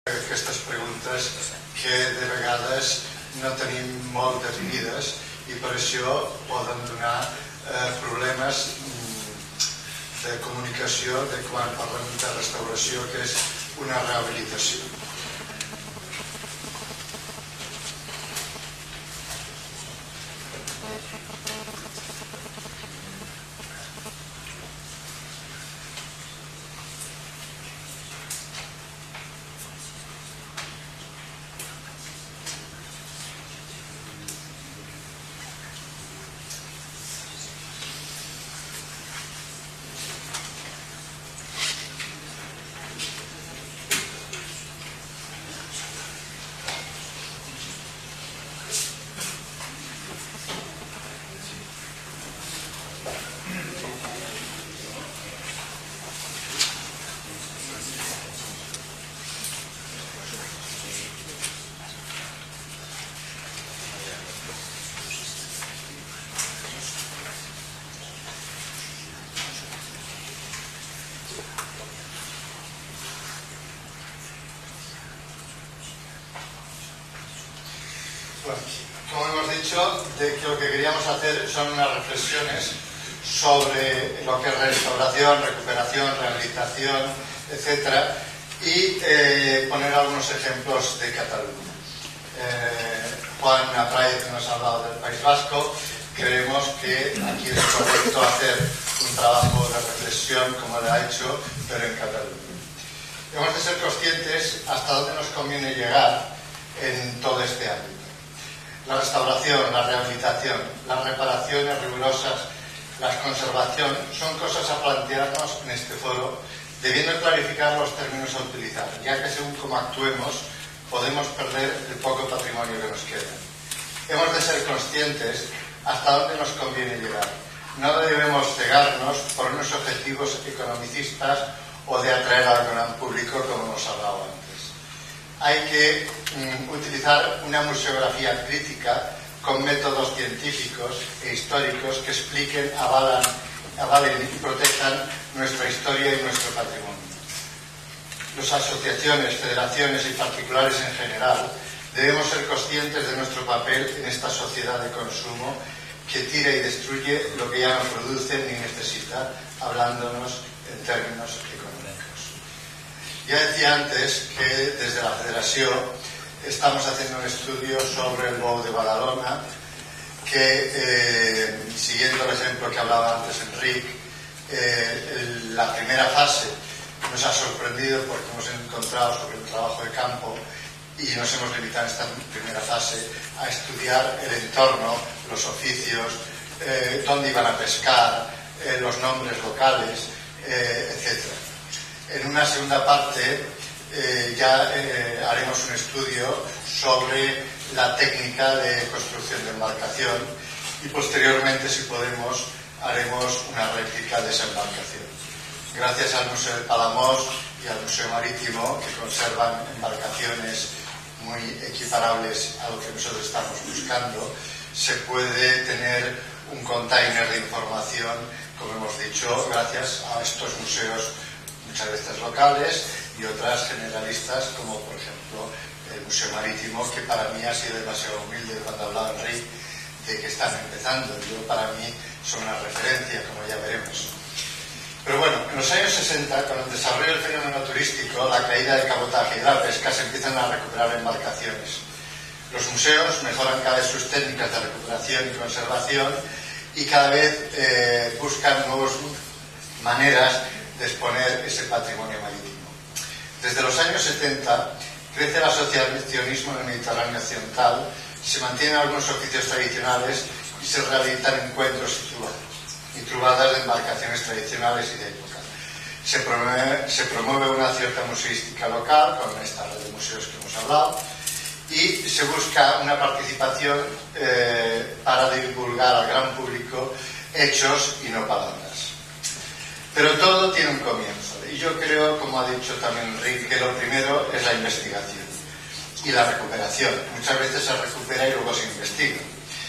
Aquestes preguntes que de vegades no tenim molt definides i per això poden donar problemes de comunicació de quan parlem de restauració, que és una rehabilitació. Como hemos dicho, de que lo que queríamos hacer son unas reflexiones sobre lo que es restauración, recuperación, rehabilitación, etcétera, y poner algunos ejemplos de Cataluña. Juan Apraya, que nos ha hablado del País Vasco, creemos que aquí es correcto hacer un trabajo de reflexión como lo ha hecho, pero en Cataluña. Hemos de ser conscientes hasta dónde nos conviene llegar en todo este ámbito. La restauración, la rehabilitación, las reparaciones rigurosas, la conservación son cosas a plantearnos en este foro, debiendo clarificar los términos a utilizar, ya que según cómo actuemos podemos perder el poco patrimonio que nos queda. Hemos de ser conscientes hasta dónde nos conviene llegar. No debemos cegarnos por unos objetivos economicistas o de atraer al gran público, como hemos hablado antes. Hay que utilizar una museografía crítica con métodos científicos e históricos que expliquen, avalen y protejan nuestra historia y nuestro patrimonio. Las asociaciones, federaciones y particulares en general debemos ser conscientes de nuestro papel en esta sociedad de consumo que tira y destruye lo que ya no produce ni necesita, hablándonos en términos económicos. Ya decía antes que desde la Federación estamos haciendo un estudio sobre el Bou de Badalona que, siguiendo el ejemplo que hablaba antes Enric, la primera fase nos ha sorprendido porque hemos encontrado sobre un trabajo de campo y nos hemos limitado en esta primera fase a estudiar el entorno, los oficios, dónde iban a pescar, los nombres locales, etc. En una segunda parte ya haremos un estudio sobre la técnica de construcción de embarcación y posteriormente, si podemos, haremos una réplica de esa embarcación. Gracias al Museo de Palamós y al Museo Marítimo, que conservan embarcaciones muy equiparables a lo que nosotros estamos buscando, se puede tener un container de información, como hemos dicho, gracias a estos museos muchas veces locales y otras generalistas, como por ejemplo el Museo Marítimo, que para mí ha sido demasiado humilde cuando hablaba Enric de que están empezando. Yo, para mí, son una referencia, como ya veremos. Pero bueno, en los años 60, con el desarrollo del fenómeno turístico, la caída del cabotaje y de la pesca, se empiezan a recuperar embarcaciones. Los museos mejoran cada vez sus técnicas de recuperación y conservación y cada vez buscan nuevas maneras de exponer ese patrimonio marítimo. Desde los años 70 crece el asociacionismo en el Mediterráneo occidental, se mantienen algunos oficios tradicionales y se realizan encuentros y trubadas de embarcaciones tradicionales y de época. Se promueve una cierta museística local con esta red de museos que hemos hablado y se busca una participación para divulgar al gran público hechos y no palabras. Pero todo tiene un comienzo y yo creo, como ha dicho también Enric, que lo primero es la investigación y la recuperación. Muchas veces se recupera y luego se investiga.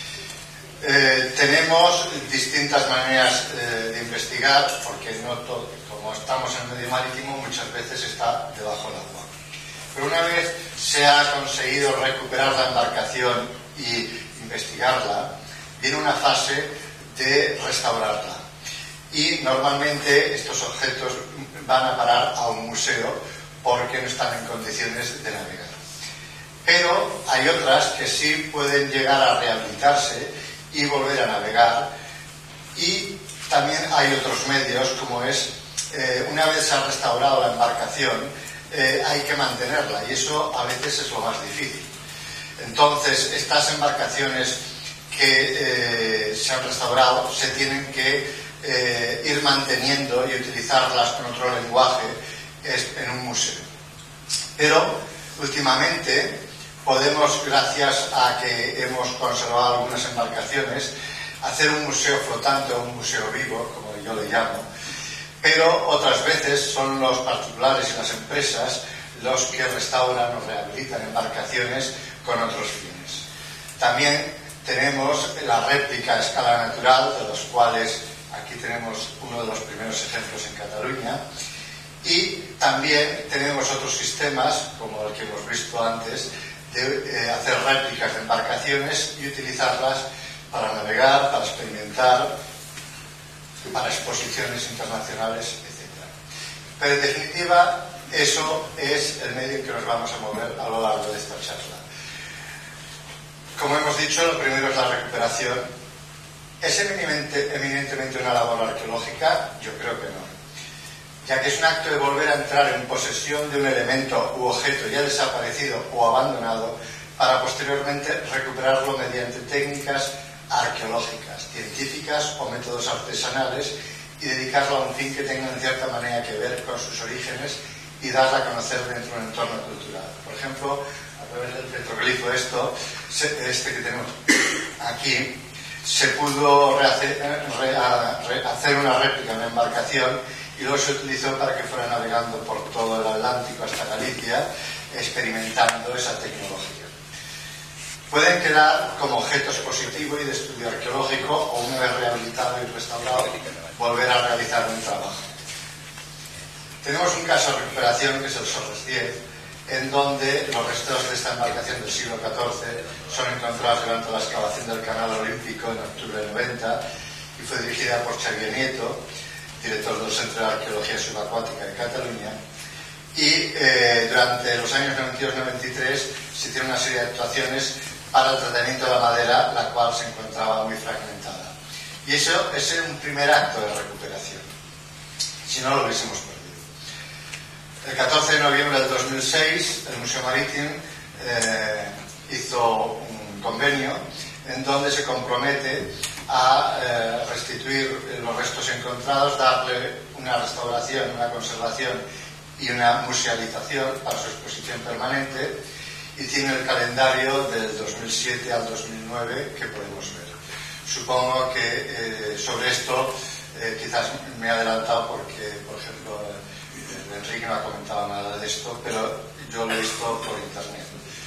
Tenemos distintas maneras de investigar, porque no todo, como estamos en el medio marítimo, muchas veces está debajo del agua. Pero una vez se ha conseguido recuperar la embarcación y investigarla, viene una fase de restaurarla. Y normalmente estos objetos van a parar a un museo porque no están en condiciones de navegar. Pero hay otras que sí pueden llegar a rehabilitarse y volver a navegar. Y también hay otros medios, como es, una vez se ha restaurado la embarcación, hay que mantenerla, y eso a veces es lo más difícil. Entonces, estas embarcaciones que se han restaurado se tienen que ir manteniendo y utilizarlas con otro lenguaje en un museo. Pero últimamente podemos, gracias a que hemos conservado algunas embarcaciones, hacer un museo flotante o un museo vivo, como yo le llamo, pero otras veces son los particulares y las empresas los que restauran o rehabilitan embarcaciones con otros fines. También tenemos la réplica a escala natural, de los cuales aquí tenemos uno de los primeros ejemplos en Cataluña, y también tenemos otros sistemas, como el que hemos visto antes, de hacer réplicas de embarcaciones y utilizarlas para navegar, para experimentar, para exposiciones internacionales, etc. Pero en definitiva, eso es el medio en que nos vamos a mover a lo largo de esta charla. Como hemos dicho, lo primero es la recuperación. ¿Es eminentemente una labor arqueológica? Yo creo que no, ya que es un acto de volver a entrar en posesión de un elemento u objeto ya desaparecido o abandonado para posteriormente recuperarlo mediante técnicas arqueológicas, científicas o métodos artesanales y dedicarlo a un fin que tenga en cierta manera que ver con sus orígenes y darla a conocer dentro de un entorno cultural. Por ejemplo, a través del petroglifo este que tenemos aquí, se pudo hacer una réplica de una embarcación y luego se utilizó para que fuera navegando por todo el Atlántico hasta Galicia, experimentando esa tecnología. Pueden quedar como objeto expositivo y de estudio arqueológico, o una vez rehabilitado y restaurado, volver a realizar un trabajo. Tenemos un caso de recuperación que es el Sorres 10, en donde los restos de esta embarcación del siglo XIV son encontrados durante la excavación del Canal Olímpico en octubre del 90 y fue dirigida por Xavier Nieto, director del Centro de Arqueología Subacuática de Cataluña, y durante los años 92-93 se hicieron una serie de actuaciones para el tratamiento de la madera, la cual se encontraba muy fragmentada. Y eso es un primer acto de recuperación, si no lo hubiésemos perdido. El 14 de noviembre del 2006, el Museo Marítimo hizo un convenio en donde se compromete a restituir los restos encontrados, darle una restauración, una conservación y una musealización para su exposición permanente, y tiene el calendario del 2007 al 2009 que podemos ver. Supongo que sobre esto quizás me he adelantado porque, por ejemplo, Enrique no ha comentado nada de esto, pero yo lo he visto por internet.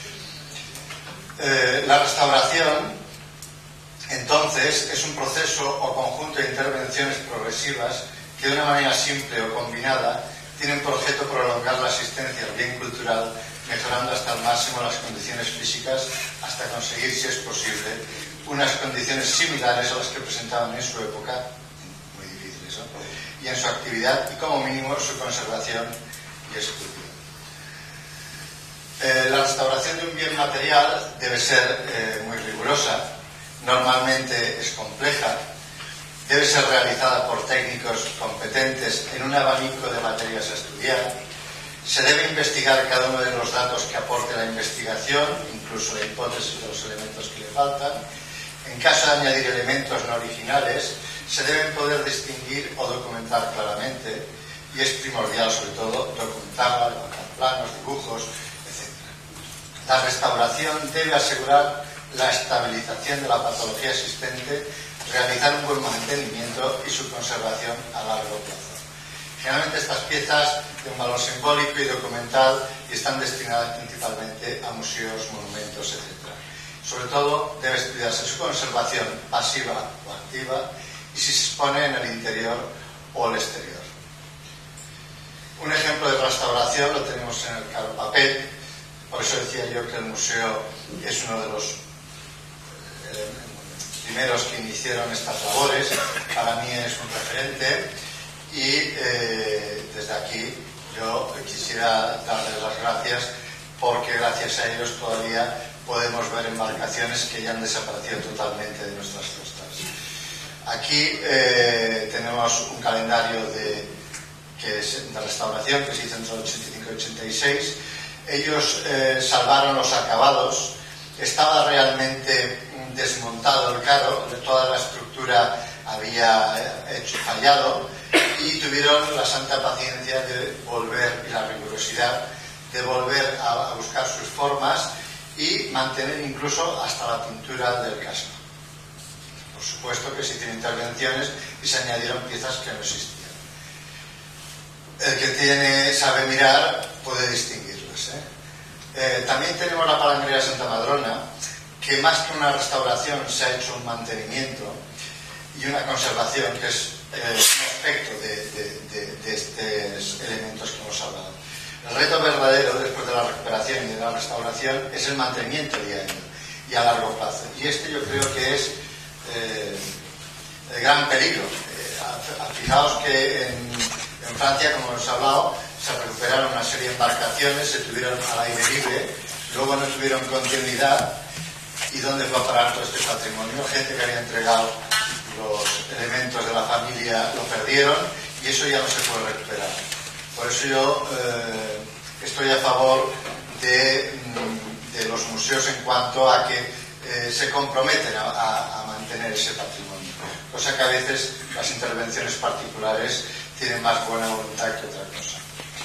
La restauración, entonces, es un proceso o conjunto de intervenciones progresivas que de una manera simple o combinada tienen por objeto prolongar la existencia del bien cultural, mejorando hasta el máximo las condiciones físicas hasta conseguir, si es posible, unas condiciones similares a las que presentaban en su época, muy difíciles, ¿no?, y en su actividad, y como mínimo su conservación y estudio. La restauración de un bien material debe ser muy rigurosa, normalmente es compleja, debe ser realizada por técnicos competentes en un abanico de materias a estudiar, se debe investigar cada uno de los datos que aporte la investigación, incluso la hipótesis de los elementos que le faltan. En caso de añadir elementos no originales, se deben poder distinguir o documentar claramente, y es primordial sobre todo documentarla, levantar planos, dibujos, etc. La restauración debe asegurar la estabilización de la patología existente, realizar un buen mantenimiento y su conservación a largo plazo. Generalmente estas piezas de un valor simbólico y documental y están destinadas principalmente a museos, monumentos, etc. Sobre todo debe estudiarse su conservación pasiva o activa y si se expone en el interior o el exterior. Un ejemplo de restauración lo tenemos en el Caro Papel, por eso decía yo que el museo es uno de los primeros que iniciaron estas labores. Para mí es un referente y desde aquí yo quisiera darles las gracias, porque gracias a ellos todavía podemos ver embarcaciones que ya han desaparecido totalmente de nuestras costas. Aquí tenemos un calendario de restauración que se hizo entre el 85 y 86. Ellos salvaron los acabados. Estaba realmente desmontado el Caro, toda la estructura había fallado, y tuvieron la santa paciencia de volver, y la rigurosidad de volver a buscar sus formas y mantener incluso hasta la pintura del casco. Por supuesto que se hicieron intervenciones y se añadieron piezas que no existían. El que sabe mirar puede distinguirlas, también tenemos la palangrería de Santa Madrona, que más que una restauración se ha hecho un mantenimiento y una conservación, que es un aspecto de estos elementos que hemos hablado. El reto verdadero después de la recuperación y de la restauración es el mantenimiento diario y a largo plazo. Y yo creo que es el gran peligro. Fijaos que en Francia, como os he hablado, se recuperaron una serie de embarcaciones, se tuvieron al aire libre, luego no tuvieron continuidad. ¿Y dónde fue a parar todo este patrimonio? Gente que había entregado los elementos de la familia lo perdieron, y eso ya no se puede recuperar. Por eso yo estoy a favor de los museos en cuanto a que se comprometen a mantener ese patrimonio, cosa que a veces las intervenciones particulares tienen más buena voluntad que otra cosa.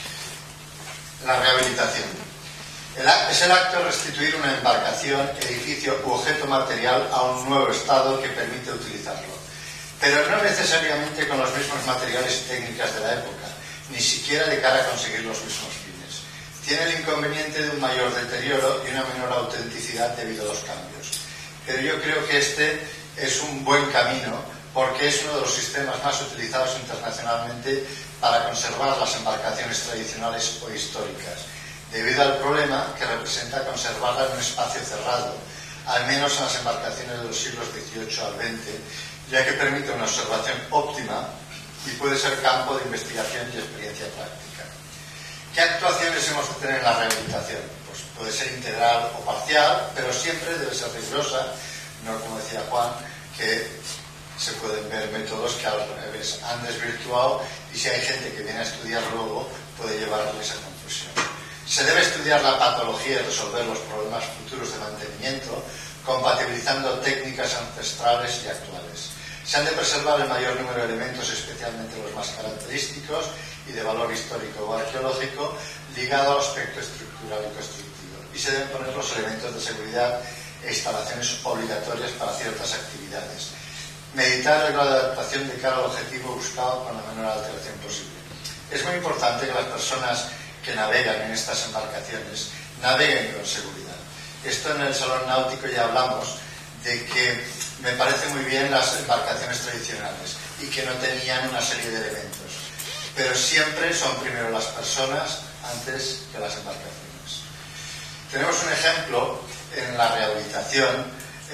La rehabilitación. Es el acto de restituir una embarcación, edificio u objeto material a un nuevo estado que permite utilizarlo, pero no necesariamente con los mismos materiales y técnicas de la época, ni siquiera de cara a conseguir los mismos fines. Tiene el inconveniente de un mayor deterioro y una menor autenticidad debido a los cambios. Pero yo creo que este es un buen camino, porque es uno de los sistemas más utilizados internacionalmente para conservar las embarcaciones tradicionales o históricas, debido al problema que representa conservarla en un espacio cerrado, al menos en las embarcaciones de los siglos XVIII al XX, ya que permite una observación óptima y puede ser campo de investigación y experiencia práctica. ¿Qué actuaciones hemos de tener en la rehabilitación? Pues puede ser integral o parcial, pero siempre debe ser rigurosa, no como decía Juan, que se pueden ver métodos que al revés han desvirtuado, y si hay gente que viene a estudiar luego puede llevarles a confusión. Se debe estudiar la patología y resolver los problemas futuros de mantenimiento, compatibilizando técnicas ancestrales y actuales. Se han de preservar el mayor número de elementos, especialmente los más característicos y de valor histórico o arqueológico, ligado al aspecto estructural y constructivo. Y se deben poner los elementos de seguridad e instalaciones obligatorias para ciertas actividades. Meditar el grado de adaptación de cara al objetivo buscado con la menor alteración posible. Es muy importante que las personas que navegan en estas embarcaciones naveguen con seguridad. Esto en el Salón Náutico ya hablamos de que me parece muy bien las embarcaciones tradicionales y que no tenían una serie de elementos, pero siempre son primero las personas antes que las embarcaciones. Tenemos un ejemplo en la rehabilitación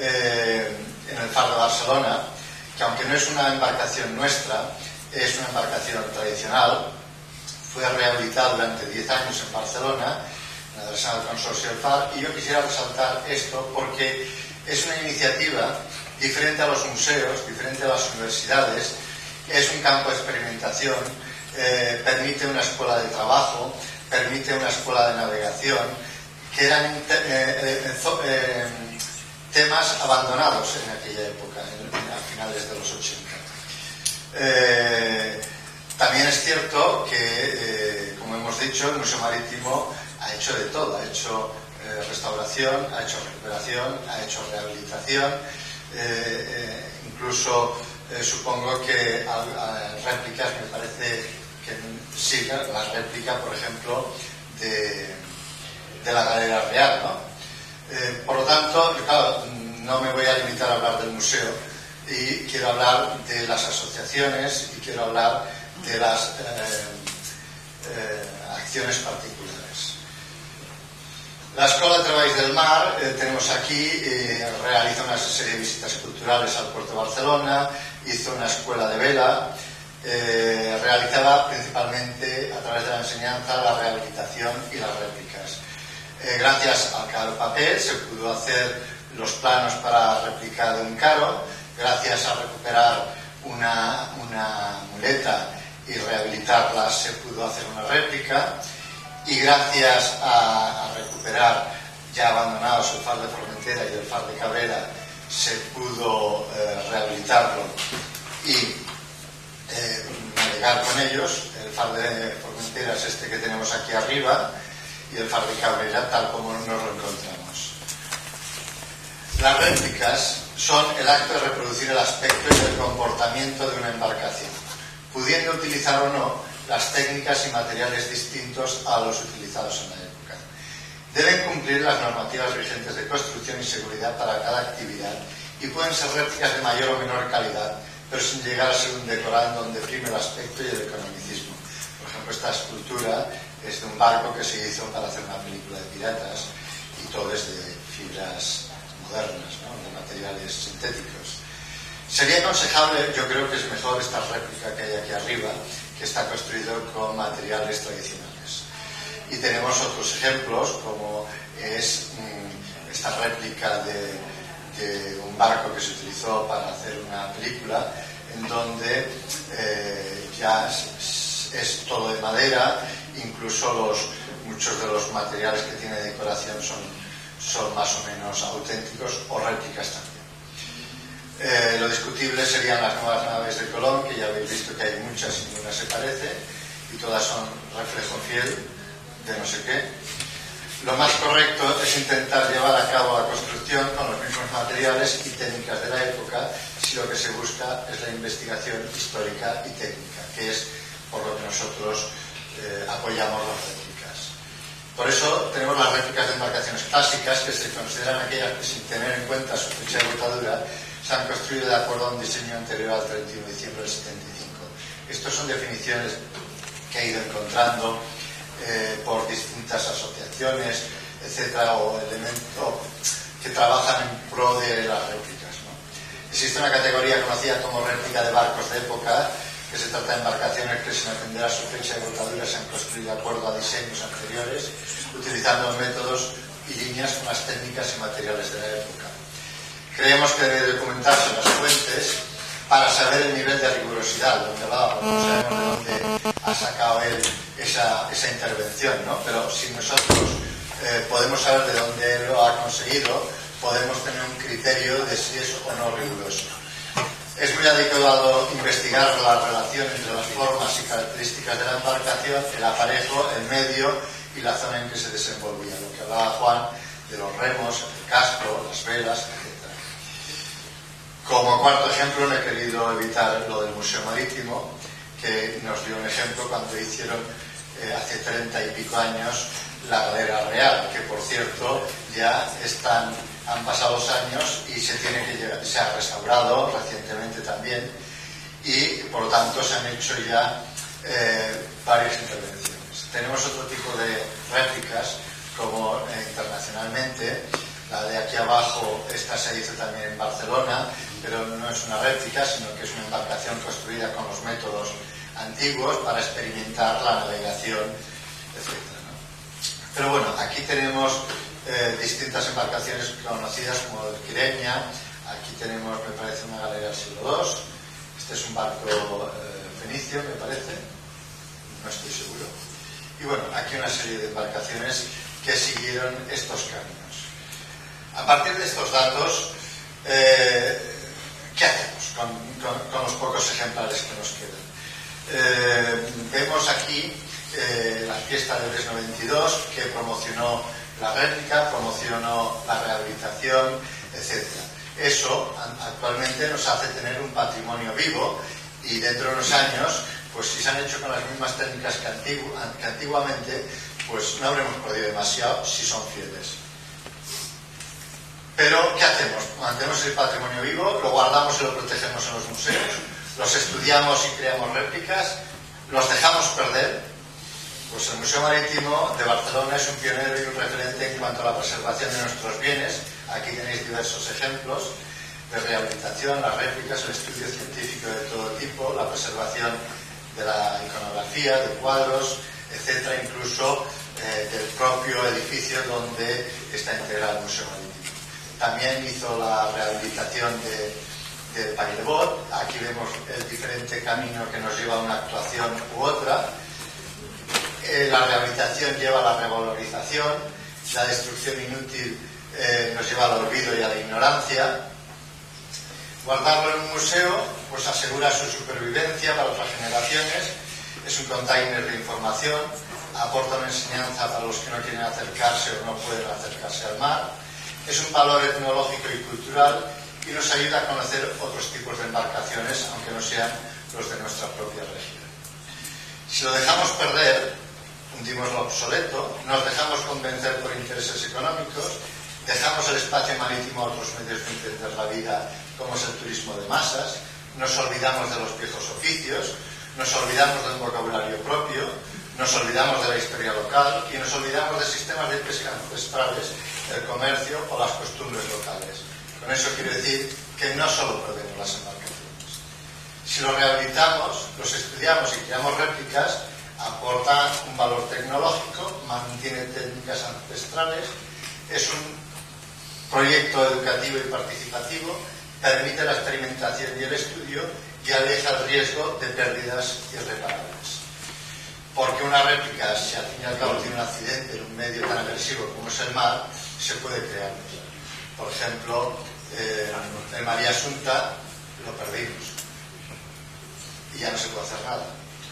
en el Far de Barcelona, que aunque no es una embarcación nuestra, es una embarcación tradicional. Fue rehabilitado durante 10 años en Barcelona, en la adhesión del consorcio del Far, y yo quisiera resaltar esto porque es una iniciativa diferente a los museos, diferente a las universidades, es un campo de experimentación, permite una escuela de trabajo, permite una escuela de navegación, que eran temas abandonados en aquella época, a finales de los 80. También es cierto que, como hemos dicho, el Museo Marítimo ha hecho de todo, ha hecho restauración, ha hecho recuperación, ha hecho rehabilitación, incluso supongo que réplicas, me parece que sí, la réplica, por ejemplo, de la Galera Real, ¿no? Por lo tanto, claro, no me voy a limitar a hablar del museo, y quiero hablar de las asociaciones y quiero hablar de las acciones particulares. La Escola de Treballs del Mar, tenemos aquí, realiza una serie de visitas culturales al puerto de Barcelona, hizo una escuela de vela, realizaba principalmente a través de la enseñanza la rehabilitación y las réplicas. Gracias al caro papel se pudo hacer los planos para la réplica de un caro, gracias a recuperar una muleta y rehabilitarla se pudo hacer una réplica, y gracias a recuperar ya abandonados el far de Formentera y el far de Cabrera se pudo rehabilitarlo y navegar con ellos. El far de Formentera es este que tenemos aquí arriba y el far de Cabrera tal como nos lo encontramos. Las réplicas son el acto de reproducir el aspecto y el comportamiento de una embarcación, pudiendo utilizar o no las técnicas y materiales distintos a los utilizados en la época. Deben cumplir las normativas vigentes de construcción y seguridad para cada actividad y pueden ser réplicas de mayor o menor calidad, pero sin llegar a ser un decorado donde prime el aspecto y el economicismo. Por ejemplo, esta escultura es de un barco que se hizo para hacer una película de piratas y todo es de fibras modernas, ¿no?, de materiales sintéticos. Sería aconsejable, yo creo que es mejor esta réplica que hay aquí arriba, que está construido con materiales tradicionales. Y tenemos otros ejemplos, como es esta réplica de un barco que se utilizó para hacer una película, en donde ya es todo de madera, incluso muchos de los materiales que tiene decoración son más o menos auténticos o réplicas también. Lo discutible serían las nuevas naves de Colón, que ya habéis visto que hay muchas y ninguna se parece, y todas son reflejo fiel de no sé qué. Lo más correcto es intentar llevar a cabo la construcción con los mismos materiales y técnicas de la época, si lo que se busca es la investigación histórica y técnica, que es por lo que nosotros apoyamos las réplicas. Por eso tenemos las réplicas de embarcaciones clásicas, que se consideran aquellas que, sin tener en cuenta su fecha de botadura, se han construido de acuerdo a un diseño anterior al 31 de diciembre del 75. Estas son definiciones que he ido encontrando por distintas asociaciones, etcétera, o elementos que trabajan en pro de las réplicas, ¿no? Existe una categoría conocida como réplica de barcos de época, que se trata de embarcaciones que, sin atender a su fecha de botadura, se han construido de acuerdo a diseños anteriores, utilizando métodos y líneas con las técnicas y materiales de la época. Creemos que debe documentarse las fuentes para saber el nivel de rigurosidad, donde hablábamos, no sabemos de dónde ha sacado él esa intervención, ¿no? Pero si nosotros podemos saber de dónde él lo ha conseguido, podemos tener un criterio de si es o no riguroso. Es muy adecuado investigar la relación entre las formas y características de la embarcación, el aparejo, el medio y la zona en que se desenvolvía. Lo que hablaba Juan de los remos, el casco, las velas, etc. Como cuarto ejemplo, no he querido evitar lo del Museo Marítimo, que nos dio un ejemplo cuando hicieron hace 30 y pico años la galera real, que por cierto ya han pasado 2 años y se ha restaurado recientemente también, y por lo tanto se han hecho ya varias intervenciones. Tenemos otro tipo de réplicas, como internacionalmente. La de aquí abajo, esta se hizo también en Barcelona, pero no es una réplica, sino que es una embarcación construida con los métodos antiguos para experimentar la navegación, etc., ¿no? Pero bueno, aquí tenemos distintas embarcaciones conocidas como el Quireña. Aquí tenemos, me parece, una galera del siglo II. Este es un barco fenicio, me parece, no estoy seguro. Y bueno, aquí una serie de embarcaciones que siguieron estos caminos. A partir de estos datos, ¿qué hacemos con los pocos ejemplares que nos quedan? Vemos aquí la fiesta del ESNO 22, que promocionó la réplica, promocionó la rehabilitación, etc. Eso actualmente nos hace tener un patrimonio vivo, y dentro de unos años, pues si se han hecho con las mismas técnicas que antiguamente, pues no habremos perdido demasiado si son fieles. Pero, ¿qué hacemos? Mantenemos el patrimonio vivo, lo guardamos y lo protegemos en los museos, los estudiamos y creamos réplicas, los dejamos perder, Pues el Museo Marítimo de Barcelona es un pionero y un referente en cuanto a la preservación de nuestros bienes. Aquí tenéis diversos ejemplos de rehabilitación, las réplicas, el estudio científico de todo tipo, la preservación de la iconografía, de cuadros, etcétera, incluso del propio edificio donde está integrado el Museo Marítimo. También hizo la rehabilitación de Paris-le-Bot. Aquí vemos el diferente camino que nos lleva a una actuación u otra. La rehabilitación lleva a la revalorización, la destrucción inútil nos lleva al olvido y a la ignorancia. Guardarlo en un museo pues asegura su supervivencia para otras generaciones, es un container de información, aporta una enseñanza para los que no quieren acercarse o no pueden acercarse al mar, es un valor etnológico y cultural y nos ayuda a conocer otros tipos de embarcaciones, aunque no sean los de nuestra propia región. Si lo dejamos perder, hundimos lo obsoleto, nos dejamos convencer por intereses económicos, dejamos el espacio marítimo a otros medios de entender la vida, como es el turismo de masas, nos olvidamos de los viejos oficios, nos olvidamos de un vocabulario propio, nos olvidamos de la historia local y nos olvidamos de sistemas de pesca ancestrales, el comercio o las costumbres locales. Con eso quiero decir que no solo perdemos las embarcaciones. Si lo rehabilitamos, los estudiamos y creamos réplicas, aporta un valor tecnológico, mantiene técnicas ancestrales, es un proyecto educativo y participativo, permite la experimentación y el estudio y aleja el riesgo de pérdidas irreparables. Porque una réplica, si al fin y al cabo tiene un accidente en un medio tan agresivo como es el mar, se puede crear. Por ejemplo, en María Asunta lo perdimos y ya no se puede hacer nada.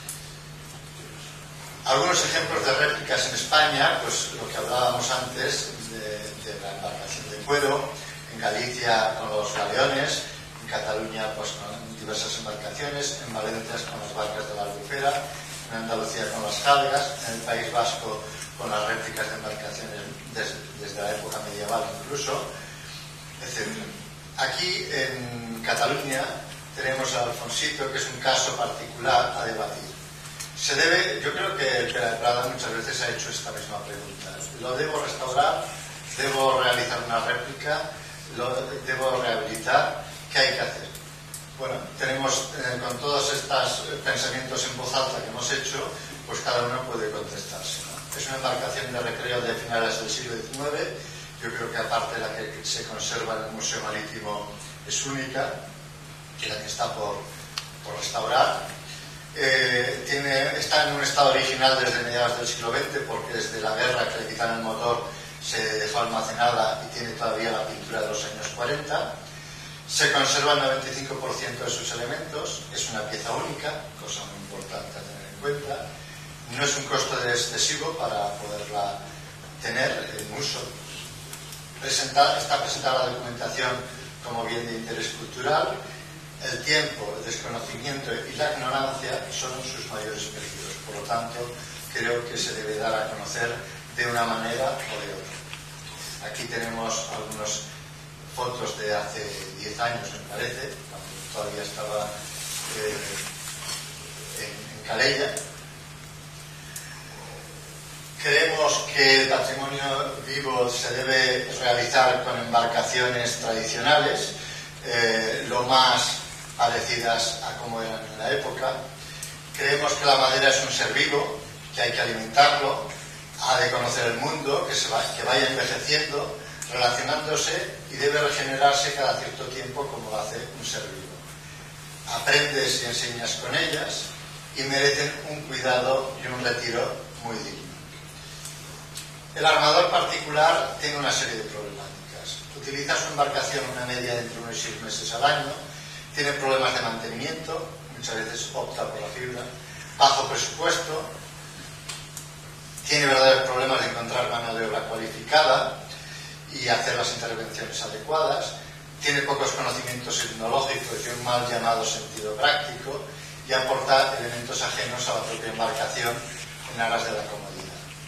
Algunos ejemplos de réplicas en España, pues lo que hablábamos antes de la embarcación de cuero, en Galicia con los galeones, en Cataluña pues con diversas embarcaciones, en Valencia con las barcas de la Albufera, en Andalucía con las jalgas, en el País Vasco con las réplicas de embarcaciones desde la época medieval incluso, etc. Aquí en Cataluña tenemos a Alfonsito, que es un caso particular a debatir. Se debe, yo creo que el Pere de Prada muchas veces ha hecho esta misma pregunta. ¿Lo debo restaurar? ¿Debo realizar una réplica? ¿Lo debo rehabilitar? ¿Qué hay que hacer? Bueno, tenemos con todos estos pensamientos en voz alta que hemos hecho, pues cada uno puede contestarse, ¿no? Es una embarcación de recreo de finales del siglo XIX. Yo creo que aparte de la que se conserva en el Museo Marítimo es única, y la que está por restaurar. Está en un estado original desde mediados del siglo XX, porque desde la guerra que le quitan el motor se dejó almacenada y tiene todavía la pintura de los años 40. Se conserva el 95% de sus elementos, es una pieza única, cosa muy importante a tener en cuenta. No es un costo excesivo para poderla tener en uso. Está presentada la documentación como bien de interés cultural. El tiempo, el desconocimiento y la ignorancia son sus mayores peligros. Por lo tanto, creo que se debe dar a conocer de una manera o de otra. Aquí tenemos algunas fotos de hace 10 años, me parece, cuando todavía estaba en Calella. Creemos que el patrimonio vivo se debe realizar con embarcaciones tradicionales, lo más parecidas a como eran en la época. Creemos que la madera es un ser vivo, que hay que alimentarlo, ha de conocer el mundo, que vaya envejeciendo, relacionándose y debe regenerarse cada cierto tiempo como lo hace un ser vivo. Aprendes y enseñas con ellas y merecen un cuidado y un retiro muy digno. El armador particular tiene una serie de problemáticas. Utiliza su embarcación una media de entre 1 y 6 meses al año, tiene problemas de mantenimiento, muchas veces opta por la fibra, bajo presupuesto, tiene verdaderos problemas de encontrar mano de obra cualificada y hacer las intervenciones adecuadas, tiene pocos conocimientos etnológicos y un mal llamado sentido práctico y aporta elementos ajenos a la propia embarcación en aras de la comodidad.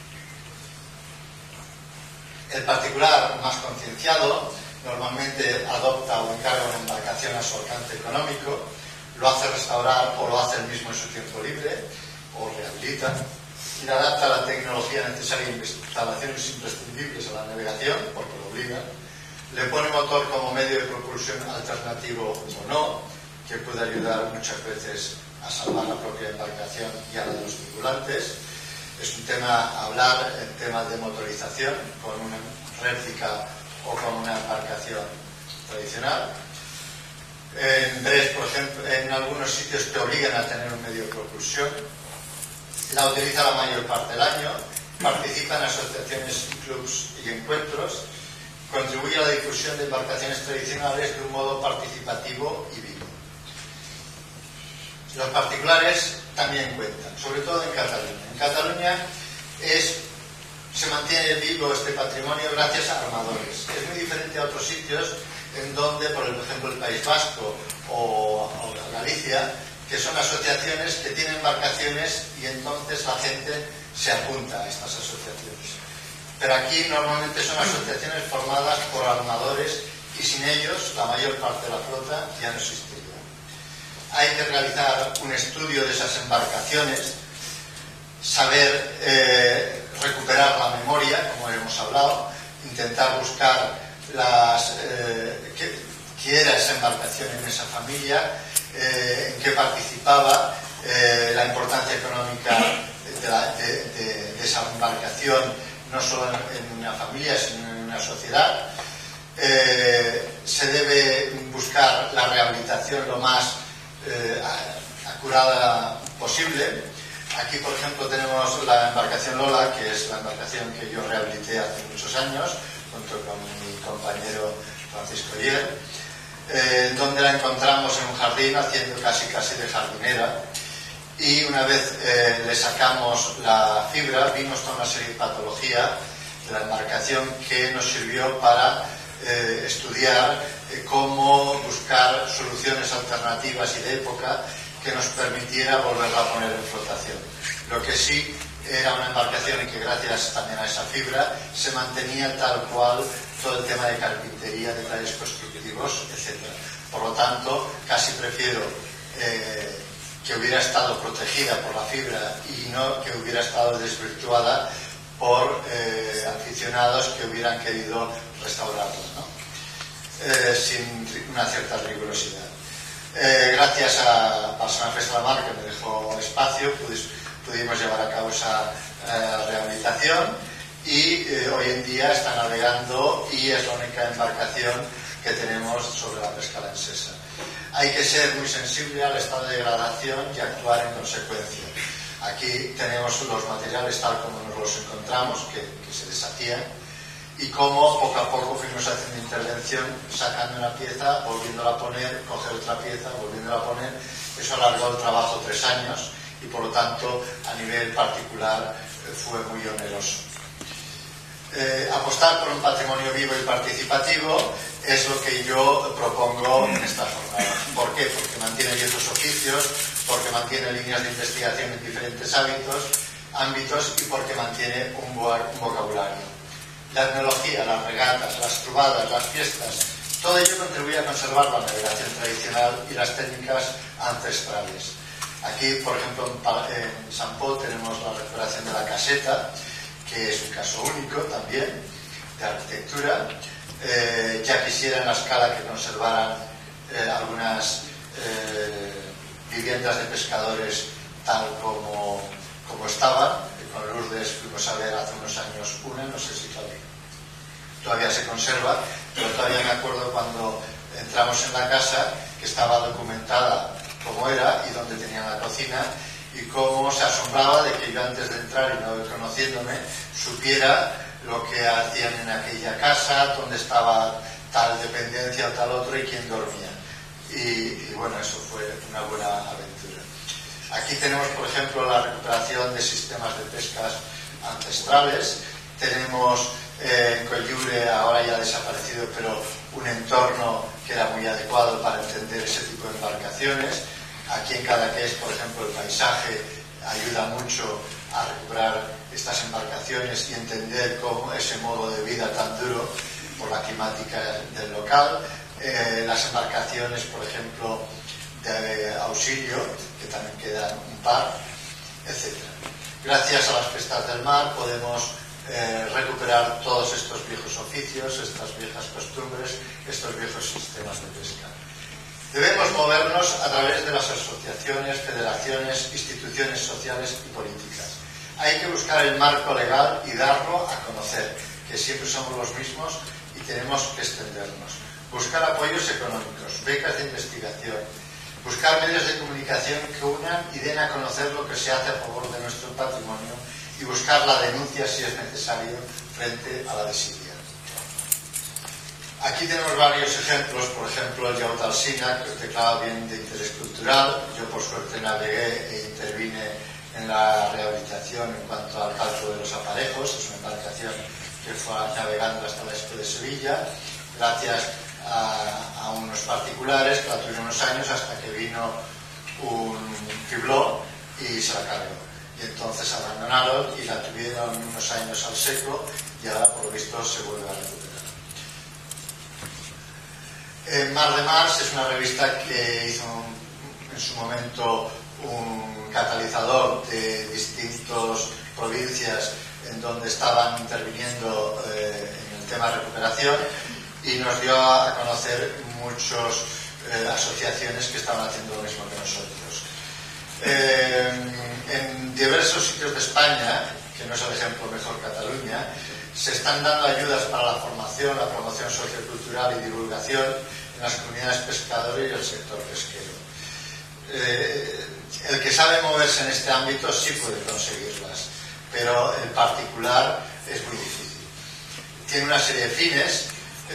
El particular más concienciado normalmente adopta o encarga una embarcación a su alcance económico, lo hace restaurar o lo hace él mismo en su tiempo libre, o rehabilita, quien adapta la tecnología necesaria e instalaciones imprescindibles a la navegación, porque lo obliga, le pone motor como medio de propulsión alternativo o no, que puede ayudar muchas veces a salvar la propia embarcación y a la de los tripulantes. Es un tema hablar en temas de motorización con una réplica o con una embarcación tradicional. En BRES, por ejemplo, en algunos sitios te obligan a tener un medio de propulsión. La utiliza la mayor parte del año, participa en asociaciones, clubs y encuentros, contribuye a la difusión de embarcaciones tradicionales de un modo participativo y vivo. Los particulares también cuentan, sobre todo en Cataluña. En Cataluña se mantiene vivo este patrimonio gracias a armadores. Es muy diferente a otros sitios en donde, por ejemplo, el País Vasco o Galicia, que son asociaciones que tienen embarcaciones y entonces la gente se apunta a estas asociaciones. Pero aquí normalmente son asociaciones formadas por armadores y sin ellos la mayor parte de la flota ya no existiría. Hay que realizar un estudio de esas embarcaciones, saber recuperar la memoria, como hemos hablado, intentar buscar qué era esa embarcación en esa familia, en qué participaba, la importancia económica de esa embarcación, no solo en una familia, sino en una sociedad. Se debe buscar la rehabilitación lo más acurada posible. Aquí, por ejemplo, tenemos la embarcación Lola, que es la embarcación que yo rehabilité hace muchos años, junto con mi compañero Francisco Hier, donde la encontramos en un jardín haciendo casi de jardinera, y una vez le sacamos la fibra, vimos toda una serie de patología de la embarcación que nos sirvió para estudiar cómo buscar soluciones alternativas y de época que nos permitiera volverla a poner en flotación. Lo que sí era una embarcación en que, gracias también a esa fibra, se mantenía tal cual todo el tema de carpintería, detalles constructivos, etc. Por lo tanto, casi prefiero que hubiera estado protegida por la fibra y no que hubiera estado desvirtuada por aficionados que hubieran querido restaurarla, ¿no? Sin una cierta rigurosidad. Gracias a Barcelona Festa de la Mar, que me dejó espacio, pudimos llevar a cabo esa rehabilitación, y hoy en día está navegando y es la única embarcación que tenemos sobre la pesca lancesa. Hay que ser muy sensible al estado de degradación y actuar en consecuencia. Aquí tenemos los materiales tal como nos los encontramos, que se deshacían, y cómo poco a poco fuimos haciendo intervención, sacando una pieza, volviéndola a poner, coger otra pieza, volviéndola a poner. Eso alargó el trabajo 3 años y, por lo tanto, a nivel particular fue muy oneroso. Apostar por un patrimonio vivo y participativo es lo que yo propongo en esta jornada. ¿Por qué? Porque mantiene viejos oficios, porque mantiene líneas de investigación en diferentes ámbitos y porque mantiene un vocabulario. La etnología, las regatas, las trubadas, las fiestas, todo ello contribuye a conservar la navegación tradicional y las técnicas ancestrales. Aquí, por ejemplo, en Sant Pol tenemos la recuperación de la caseta, que es un caso único también de arquitectura. Ya quisiera en la escala que conservaran algunas viviendas de pescadores tal como estaban. Con Lourdes fuimos a ver hace unos años una, no sé si todavía se conserva, pero todavía me acuerdo cuando entramos en la casa que estaba documentada cómo era y dónde tenían la cocina, y cómo se asombraba de que yo, antes de entrar y no conociéndome, supiera lo que hacían en aquella casa, dónde estaba tal dependencia o tal otro y quién dormía. Y bueno, eso fue una buena aventura. Aquí tenemos, por ejemplo, la recuperación de sistemas de pescas ancestrales. Tenemos en Coyure, ahora ya desaparecido, pero un entorno que era muy adecuado para entender ese tipo de embarcaciones. Aquí en Cadaqués, por ejemplo, el paisaje ayuda mucho a recuperar estas embarcaciones y entender cómo ese modo de vida tan duro por la climática del local. Las embarcaciones, por ejemplo, de auxilio, que también quedan un par, etc. Gracias a las fiestas del mar podemos recuperar todos estos viejos oficios, estas viejas costumbres, estos viejos sistemas de pesca. Debemos movernos a través de las asociaciones, federaciones, instituciones sociales y políticas. Hay que buscar el marco legal y darlo a conocer, que siempre somos los mismos y tenemos que extendernos. Buscar apoyos económicos, becas de investigación, buscar medios de comunicación que unan y den a conocer lo que se hace a favor de nuestro patrimonio y buscar la denuncia si es necesario frente a la desidia. Aquí tenemos varios ejemplos, por ejemplo el Yaut Alsina, que es declarado bien de interés cultural. Yo por suerte navegué e intervine en la rehabilitación en cuanto al cálculo de los aparejos. Es una embarcación que fue navegando hasta la Expo de Sevilla, gracias a unos particulares que la tuvieron unos años hasta que vino un fiblón y se la cargó. Y entonces abandonaron y la tuvieron unos años al seco y ahora por lo visto se vuelve a recuperar. Mar de Mars es una revista que hizo en su momento un catalizador de distintas provincias en donde estaban interviniendo en el tema de recuperación y nos dio a conocer muchas asociaciones que estaban haciendo lo mismo que nosotros. En diversos sitios de España, que no es el ejemplo mejor Cataluña, se están dando ayudas para la formación, la promoción sociocultural y divulgación en las comunidades pescadoras y el sector pesquero. El que sabe moverse en este ámbito sí puede conseguirlas, pero el particular es muy difícil. Tiene una serie de fines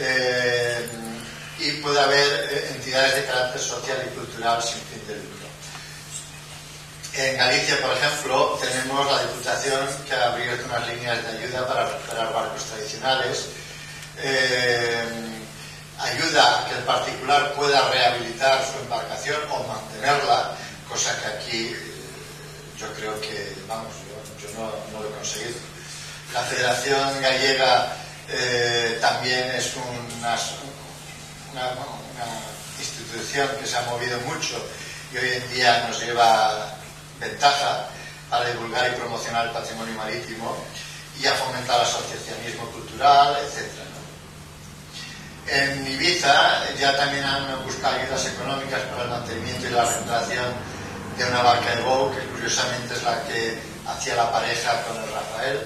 y puede haber entidades de carácter social y cultural sin fin de lucro. En Galicia, por ejemplo, tenemos la Diputación que ha abierto unas líneas de ayuda para recuperar barcos tradicionales, ayuda a que el particular pueda rehabilitar su embarcación o mantenerla, cosa que aquí yo creo que, vamos, yo no lo he conseguido. La Federación Gallega también es una institución que se ha movido mucho y hoy en día nos lleva ventaja para divulgar y promocionar el patrimonio marítimo y a fomentar el asociacionismo cultural, etc. En Ibiza ya también han buscado ayudas económicas para el mantenimiento y la recuperación de una barca de bow, que curiosamente es la que hacía la pareja con el Rafael.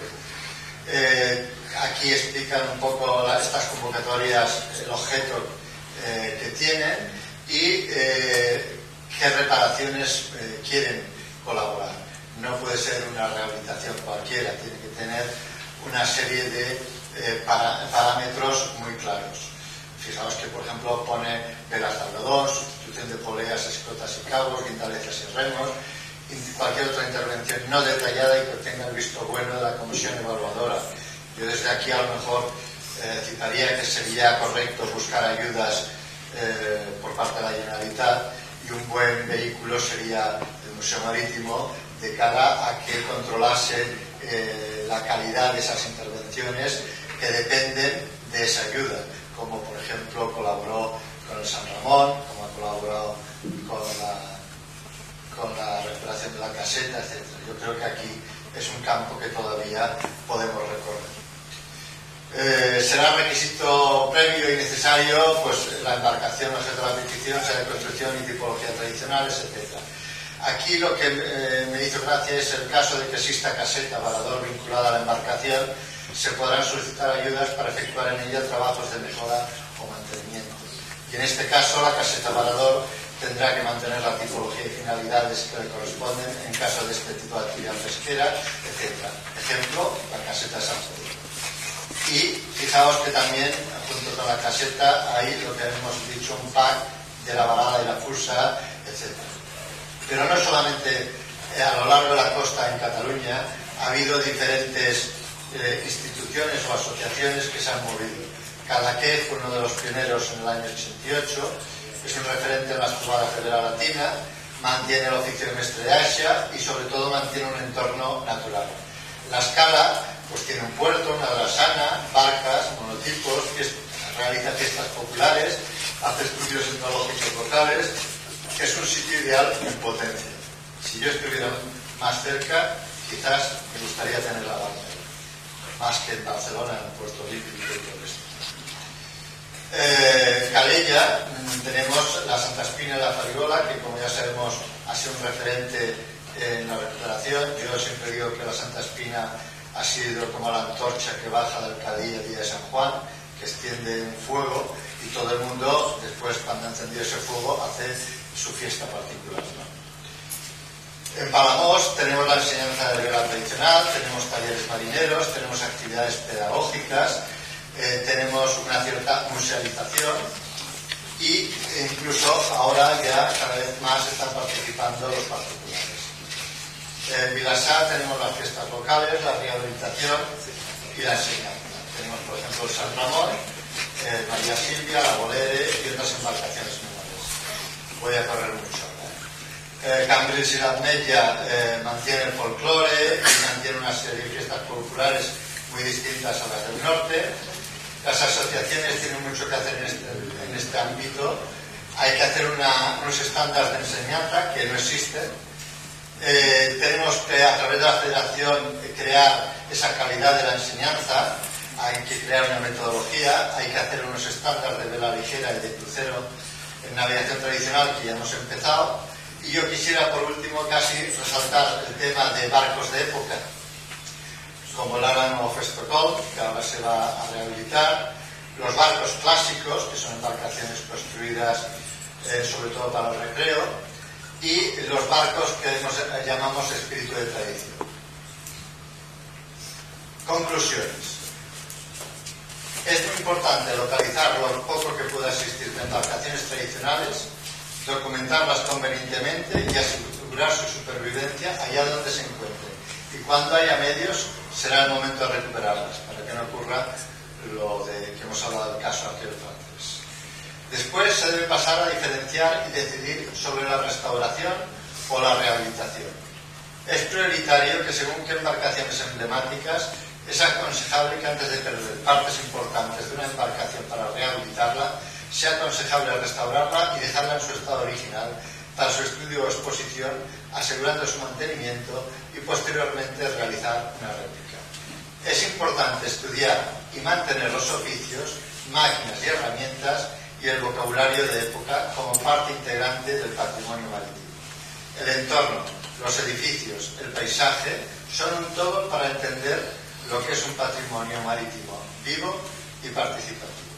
Aquí explican un poco estas convocatorias, el objeto que tienen y qué reparaciones quieren colaborar. No puede ser una rehabilitación cualquiera, tiene que tener una serie de parámetros muy claros. Fijaos que, por ejemplo, pone velas de algodón, sustitución de poleas, escotas y cabos, guindalezas y remos, y cualquier otra intervención no detallada y que tenga el visto bueno de la comisión evaluadora. Yo desde aquí a lo mejor citaría que sería correcto buscar ayudas por parte de la Generalitat y un buen vehículo sería el Museo Marítimo de cara a que controlase la calidad de esas intervenciones que dependen de esa ayuda, como por ejemplo colaboró con el San Ramón, como ha colaborado con la recuperación de la caseta, etc. Yo creo que aquí es un campo que todavía podemos recorrer. Será requisito previo y necesario pues la embarcación objeto de la petición, sea de construcción y tipología tradicionales, etc. Aquí lo que me hizo gracia es el caso de que exista caseta varador vinculada a la embarcación, se podrán solicitar ayudas para efectuar en ella trabajos de mejora o mantenimiento. Y en este caso la caseta varador tendrá que mantener la tipología y finalidades que le corresponden en caso de este tipo de actividad pesquera, etc. Ejemplo, la caseta San Pedro. Y fijaos que también, junto con la caseta, hay lo que hemos dicho, un pack de la varada y la fursa, etc. Pero no solamente a lo largo de la costa en Cataluña, ha habido diferentes instituciones o asociaciones que se han movido. Cadaqués fue uno de los pioneros en el año 88, es un referente en la espumada federal latina, mantiene el oficio de mestre de Asia y sobre todo mantiene un entorno natural. La Escala pues tiene un puerto, una drasana, barcas, monotipos, realiza fiestas populares, hace estudios etnológicos locales, es un sitio ideal en potencia. Si yo estuviera más cerca, quizás me gustaría tener la bandera, más que en Barcelona, en el Puerto Olímpico y todo esto. Calella, tenemos la Santa Espina y la Farigola, que como ya sabemos ha sido un referente en la recuperación. Yo siempre digo que la Santa Espina ha sido como la antorcha que baja del Cadí el día de San Juan, que extiende un fuego y todo el mundo, después cuando ha encendido ese fuego, hace su fiesta particular, ¿no? En Palamós tenemos la enseñanza de vela tradicional, tenemos talleres marineros, tenemos actividades pedagógicas, tenemos una cierta musealización y incluso ahora ya cada vez más están participando los particulares. En Vilassar tenemos las fiestas locales, la rehabilitación y la enseñanza. Tenemos, por ejemplo, el San Ramón, María Silvia, la Bolere y otras embarcaciones menores. Voy a correr mucho. Cambrils y la Ametlla mantiene el folclore y mantiene una serie de fiestas populares muy distintas a las del norte. Las asociaciones tienen mucho que hacer en este ámbito. Hay que hacer unos estándares de enseñanza que no existen. Tenemos que, a través de la federación, crear esa calidad de la enseñanza. Hay que crear una metodología, hay que hacer unos estándares de vela ligera y de crucero en navegación tradicional que ya hemos empezado. Y yo quisiera, por último, casi resaltar el tema de barcos de época, como el Álamo Festocol, que ahora se va a rehabilitar, los barcos clásicos, que son embarcaciones construidas sobre todo para el recreo, y los barcos que llamamos espíritu de tradición. Conclusiones. Es muy importante localizar lo poco que pueda existir de embarcaciones tradicionales, documentarlas convenientemente y asegurar su supervivencia allá donde se encuentren. Y cuando haya medios, será el momento de recuperarlas, para que no ocurra lo que hemos hablado del caso arquero francés. Después se debe pasar a diferenciar y decidir sobre la restauración o la rehabilitación. Es prioritario que, según qué embarcaciones emblemáticas, es aconsejable que antes de perder partes importantes de una embarcación para rehabilitarla, sea aconsejable restaurarla y dejarla en su estado original para su estudio o exposición, asegurando su mantenimiento y posteriormente realizar una réplica. Es importante estudiar y mantener los oficios, máquinas y herramientas y el vocabulario de época como parte integrante del patrimonio marítimo. El entorno, los edificios, el paisaje son un todo para entender lo que es un patrimonio marítimo vivo y participativo.